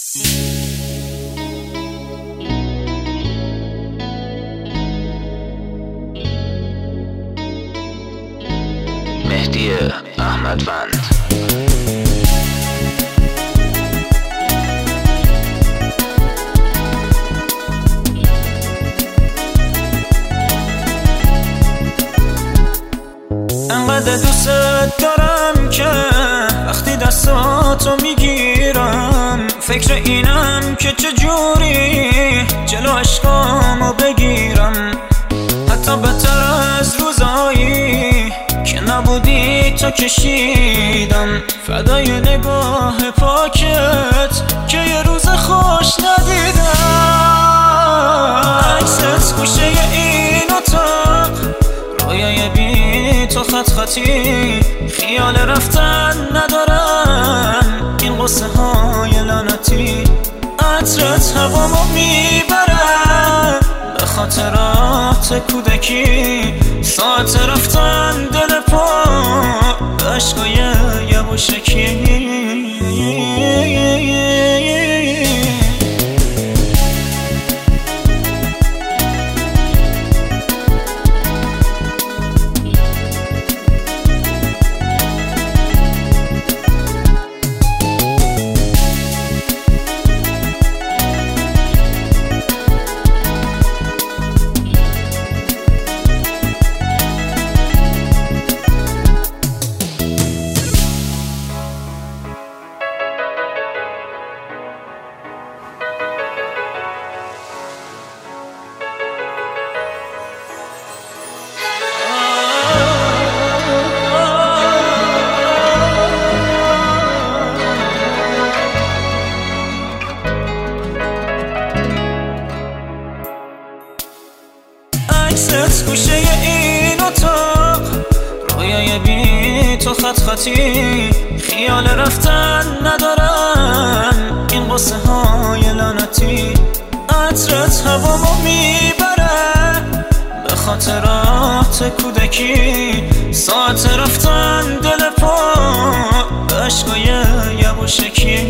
مهدی احمدوند. انقدر دوست دارم که وقتی دستاتو میگیرم فکر اینم که چجوری جلو عشقامو بگیرم. حتی بدتر از روزایی که نبودی تو کشیدم فدای نگاه پاکت که یه روز خوش ندیدم. عکست گوشه این اتاق، رویای بی تو خط خطی، خیال رفتن ندارم این قصه های لعنتی. عطرت هوامو میبرم به خاطرات کودکی، ساعت رفتن دل پا عشقای یواشکی. عکست گوشه این اتاق، رویای بی تو خط خطی، خیال رفتن ندارم این قصه های لعنتی. عطرت هوامو میبره به خاطرات کودکی، ساعت رفتن دل پا عشقای یواشکی.